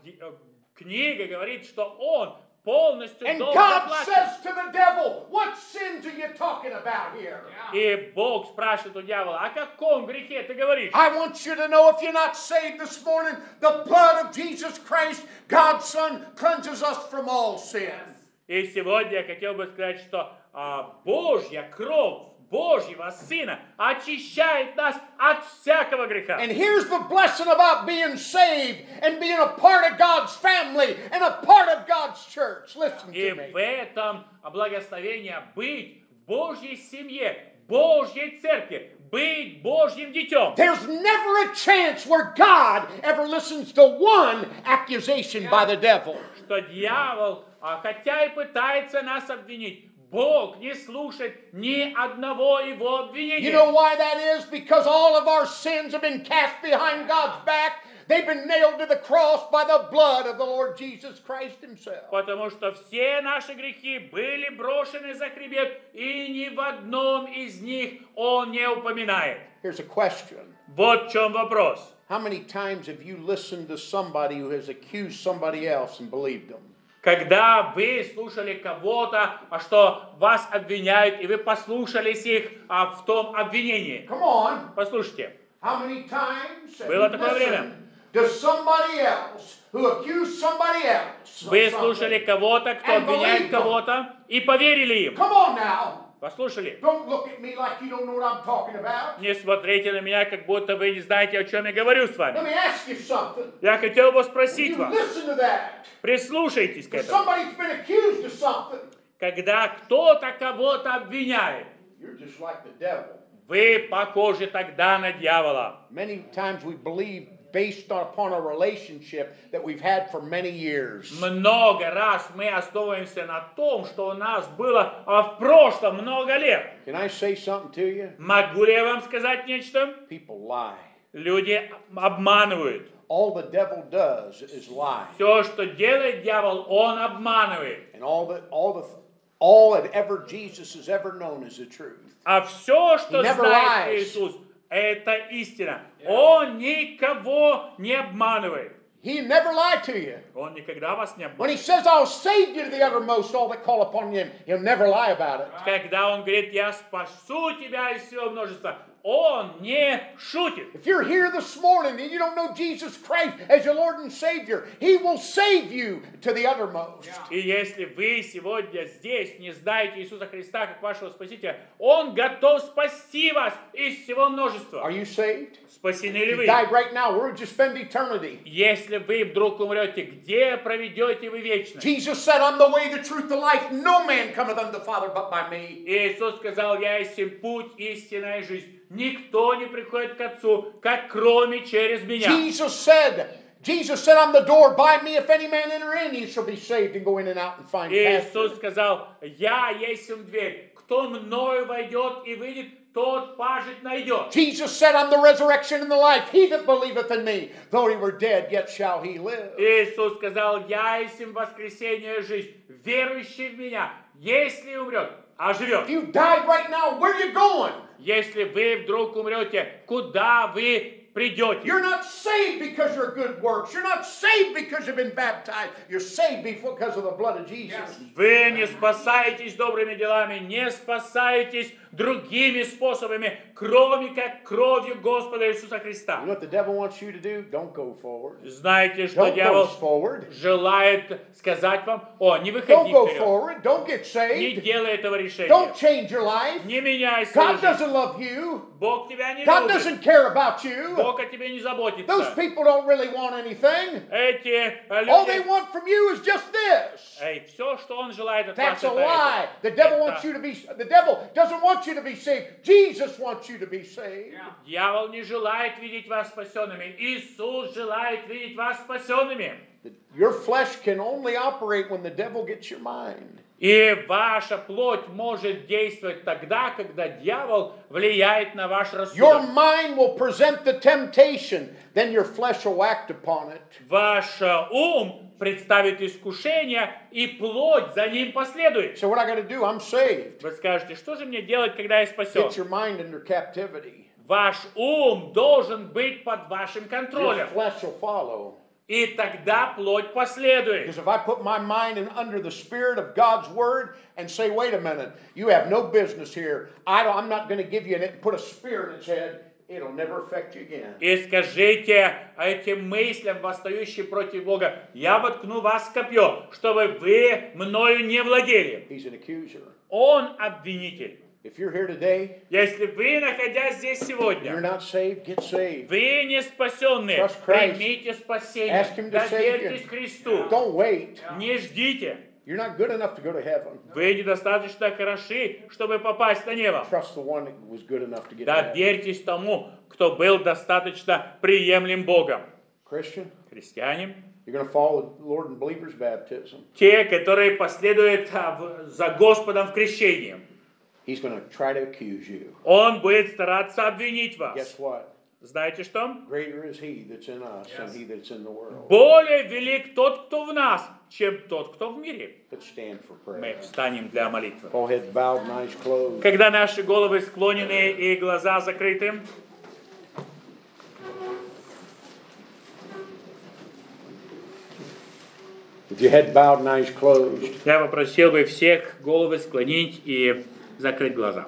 Книга говорит, что он полностью And долг God заплачен. says to the devil, what sins are you talking about here? И Бог спрашивает у дьявола: о каком грехе ты говоришь? I want you to know, if you're not saved this morning, the blood of Jesus Christ, God's Son, cleanses us from all sin. И сегодня я хотел бы сказать, что Божья кровь Божьего Сына очищает нас от всякого греха. And here's the blessing about being saved and being a part of God's family and a part of God's church. Listen И to me. в этом благословение быть в Божьей семье, Божьей церкви, быть Божьим детем. There's never a chance where God ever listens to one accusation by the devil. Что дьявол, хотя и пытается нас обвинить, Бог не слушает ни одного его обвинения. You know why that is? Because all of our sins have been cast behind God's back. They've been nailed to the cross by the blood of the Lord Jesus Christ himself. Потому что все наши грехи были брошены за хребет, и ни в одном из них он не упоминает. Here's a question. Вот в чем вопрос. How many times have you listened to somebody who has accused somebody else and believed them? Когда вы слушали кого-то, что вас обвиняют, и вы послушались их в том обвинении. Come on. Послушайте. How many times have Было you такое время. listened to somebody else who accused somebody else? of Вы слушали something? кого-то, кто And обвиняет believed them. кого-то, и поверили им. Come on now. Послушали. Don't look at me like you don't know what I'm talking about. Не смотрите на меня, как будто вы не знаете, о чем я говорю с Let вами. me ask you something. Я хотел бы When спросить you вас, listen to that, прислушайтесь к if этому. somebody's been accused of something, Когда кто-то кого-то обвиняет, you're just like the devil. вы похожи тогда на дьявола. Many times we believe based upon a relationship that we've had for many years. Много раз мы основываемся на том, что у нас было в прошлом много лет. Can I say something to you? Могу ли я вам сказать нечто? People lie. Люди обманывают. All the devil does is lie. Все, что делает дьявол, он обманывает. And all that ever Jesus has ever known is the truth. А все, что He never знает lies. Иисус, это истина. Он никого не обманывает. He never lied to you. Он никогда вас не When обманывает. he says, I'll save you to the uttermost, all that call upon him, he'll never lie about it. Когда он говорит, я спасу тебя из всего множества, он не шутит. If you're here this morning and you don't know Jesus Christ as your Lord and Savior, he will save you to the uttermost. И если вы сегодня здесь не знаете Иисуса Христа как вашего Спасителя, Он готов спасти вас из всего множества. Are you saved? Спасены ли You вы? died right now. Where would you spend eternity? Если вы вдруг умрете, где проведете вы вечность? Jesus said, I'm the way, the truth, the life. No man cometh unto the Father but by me. Иисус сказал, я есть путь, истина и жизнь. Никто не приходит к Отцу, как кроме через меня. Jesus said, I'm the door. By me, if any man enter in, he shall be saved and go in and out and find pasture. Иисус сказал, я есть дверь. Кто мною войдет и выйдет, тот пажить найдет. Jesus said, I'm the resurrection and the life. He that believeth in me, though he were dead, yet shall he live. Иисус сказал, я есть воскресение и жизнь. Верующий в меня, если умрет, оживет. If you died right now, where are you going? Если вы вдруг умрете, куда вы придете? You're not saved because you're good works. You're not saved because you've been baptized. You're saved because of the blood of Jesus. Вы не спасаетесь добрыми делами, не спасаетесь другими способами, кроме как кровью Господа Иисуса Христа. You know what the devil wants you to do? Don't go forward. Знаете, что Don't go дьявол forward. желает сказать вам, не Don't выходи go вперед, forward. Don't get не saved. делай этого решения, Don't change your life. не меняй свою God жизнь. doesn't love you. Бог тебя не God любит, doesn't care about you. Бог о тебе не Those заботится. people don't really want anything. Эти All they люди, want from you is just this. все, что он желает от вас, That's a это lie. это. The devil wants you to be. The devil doesn't want you to be saved. Jesus wants you to be saved. Дьявол не желает видеть вас спасенными. Иисус желает видеть вас спасенными. Your flesh can only operate when the devil gets your mind. И ваша плоть может действовать тогда, когда дьявол влияет на ваш Your рассудок. mind will present the temptation, then your flesh will act upon it. Ваш ум представит искушение, и плоть за ним последует. So what I got to do? I'm saved. Вы скажете, что же мне делать, когда я спасен? Get your mind under captivity. Ваш ум должен быть под вашим Your контролем. flesh will follow. И тогда плоть последует. Because if I put my mind under the spirit of God's word and say, wait a minute, you have no business here. I'm not going to give you put a spear in its head. It'll never affect you again. И скажите этим мыслям, восстающим против Бога, я воткну вас в копье, чтобы вы мною не владели. He's an accuser. Он обвинитель. If you're here today, Если вы, находясь здесь you're сегодня, not saved, get saved. вы не спасенные, Trust Christ. примите спасение, Ask him to save доверьтесь you. Христу, Don't wait. не ждите. You're not good enough to go to heaven. Вы недостаточно хороши, чтобы попасть на небо. Trust the one that was good enough to get to heaven. Доверьтесь тому, кто был достаточно приемлем Богом. Christian, Христианин, You're going to follow the Lord in believer's baptism. Те, которые последуют за Господом в крещении. He's going to try to accuse you. Он будет стараться обвинить вас. Guess what? Знаете что? Greater is he that's in us than he that's in the world. Более велик тот, кто в нас, чем тот, кто в мире. Let's stand for Мы prayer. встанем для молитвы. All heads bowed and eyes closed. Когда наши головы склонены и глаза закрыты, With your head bowed and eyes closed. я попросил бы всех головы склонить и закрыть глаза.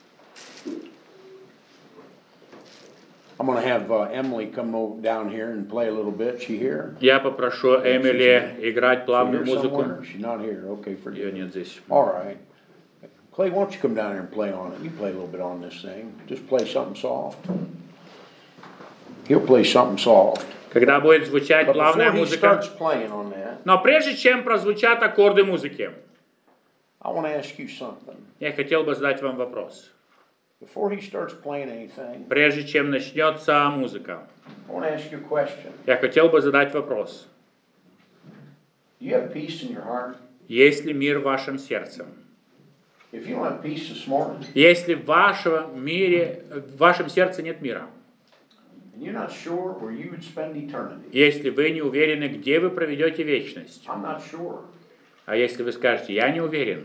I'm going to have Emily come down here and play a little bit. She here? Я попрошу Эмили играть She плавную here музыку. somewhere? She's not here. Okay, Ее forgive me. нет здесь. All right. Clay, why don't you come down here and play on it? You play a little bit on this thing. Just play something soft. He'll play something soft. Когда будет звучать But плавная before he музыка. starts playing on that, Но прежде чем прозвучат аккорды музыки, I want to ask you something. я хотел бы задать вам вопрос. Before he starts playing anything, Прежде чем начнется музыка, I want to ask you a question. я хотел бы задать вопрос. Do you have peace in your heart? Есть ли мир в вашем сердце? If you don't have peace this morning, Если в вашем сердце нет мира, and you're not sure where you would spend eternity, если вы не уверены, где вы проведете вечность, I'm not sure. а если вы скажете, я не уверен,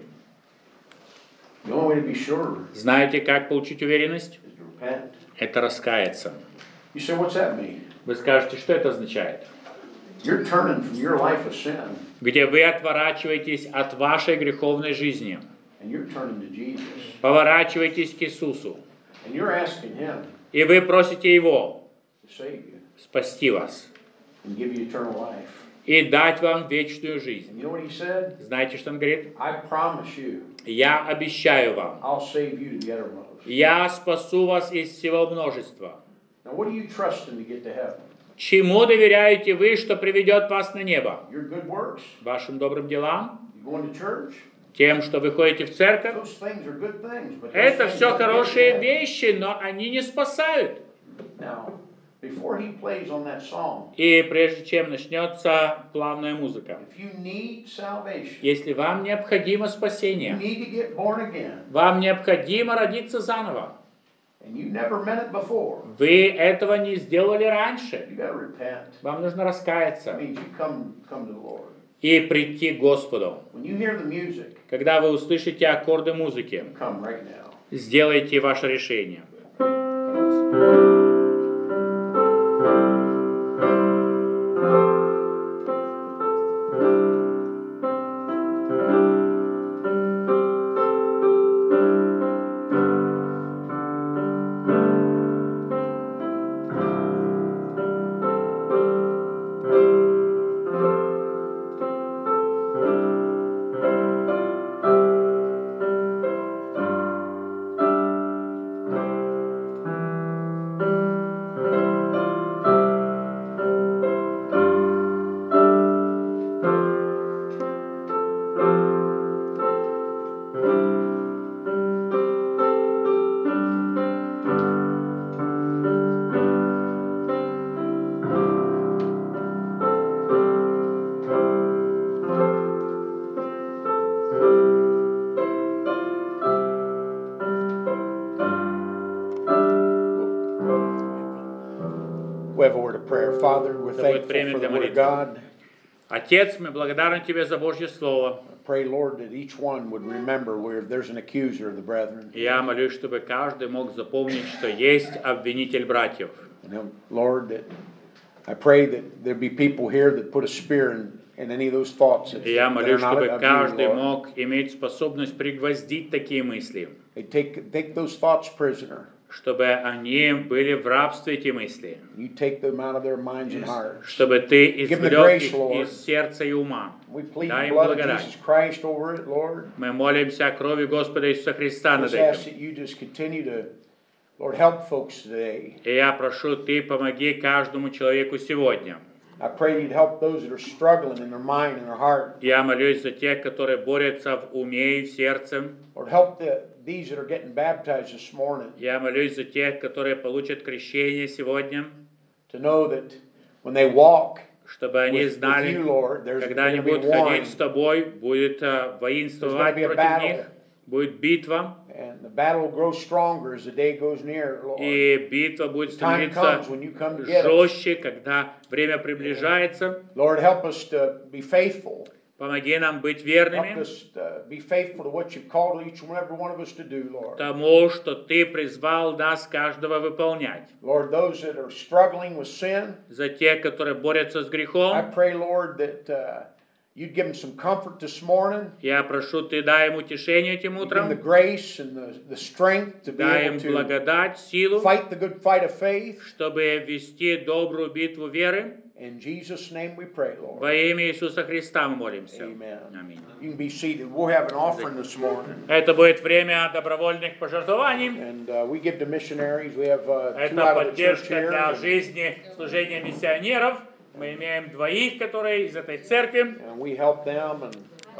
The only way to be sure знаете, как получить уверенность? is to repent. Это раскаяться. You say, what's that mean? Вы скажете, что это означает? You're turning from your life of sin, Где вы отворачиваетесь от вашей греховной жизни, and you're turning to Jesus. поворачиваетесь к Иисусу, And you're asking Him и вы просите Его to save you спасти вас and give you eternal life. и дать вам вечную жизнь. And you know what He said? Знаете, что Он говорит? I promise you, Я обещаю вам, I'll save you to the uttermost. я спасу вас из всего множества. Now, what are you trusting to get to heaven? Чему доверяете вы, что приведет вас на небо? Your good works? Вашим добрым делам? You going to church? Тем, что вы ходите в церковь? Those things are good things, but those Это things все don't get you хорошие to heaven. вещи, но они не спасают. Now, before He plays on that song, И прежде чем начнется плавная музыка, if you need salvation, если вам необходимо you спасение, need to get born again, вам необходимо родиться заново, and you never meant it before, вы этого не сделали раньше, you got to repent. вам нужно That раскаяться means you come to the Lord. и прийти к Господу. When you hear the music, Когда вы услышите аккорды музыки, come right now. сделайте ваше решение. We have a word of prayer. Father, we're Да будет thankful время for для the Word of молитвы. God. Отец, мы благодарны Тебе за Божье Слово. I pray, Lord, that each one would remember where there's an accuser of the brethren. И я молюсь, чтобы каждый мог запомнить, что есть обвинитель братьев. And Lord, that I pray that there be people here that put a spear in any of those thoughts that, И я that are молюсь, not чтобы of you, каждый Lord. мог иметь способность пригвоздить такие мысли, They take those thoughts prisoner. чтобы они были в рабстве, эти мысли, You take them out of their minds and hearts. чтобы Ты Give them the извлек grace, их Lord. из сердца и ума. We plead Дай the им blood of благодать. Jesus Christ over it, Lord. Мы молимся о крови Господа Иисуса Христа над Just ask этим. that you just continue to, Lord, help folks today. И я прошу, Ты помоги каждому человеку сегодня. I pray you'd help those that are struggling in their mind and their heart. Я молюсь за тех, которые борются в уме и в сердце. Lord, help these that are getting baptized this morning Я молюсь за тех, которые получат крещение сегодня, to know that when they walk чтобы они with знали, you, Lord. There's когда они going to be будут war, ходить с тобой, будет воинствовать be a против battle. них, будет битва, and the battle grows stronger as the day goes near, Lord. и битва будет The time становиться comes when you come to get us. жестче, когда время приближается. Lord, help us to be faithful. Помоги нам быть Help верными us to be faithful to what you've called each and every one of us to do, Lord. тому, что Ты призвал нас каждого выполнять. Lord, those that are struggling with sin, За те, которые борются с I грехом, pray, Lord, that you'd give them some comfort this morning. я прошу, Ты дай им утешение этим Give them the утром, grace and the strength to be дай им able to благодать, силу, fight the good fight of faith. чтобы вести добрую битву веры. In Jesus' name we pray, Lord. Во имя Иисуса Христа мы молимся. Amen. Аминь. You can be seated. We'll have an offering this morning. Это будет время добровольных пожертвований. And we give to missionaries. We have two Это out of the church поддержка here. для жизни служения миссионеров. Мы имеем двоих, которые из этой церкви. And we help them. And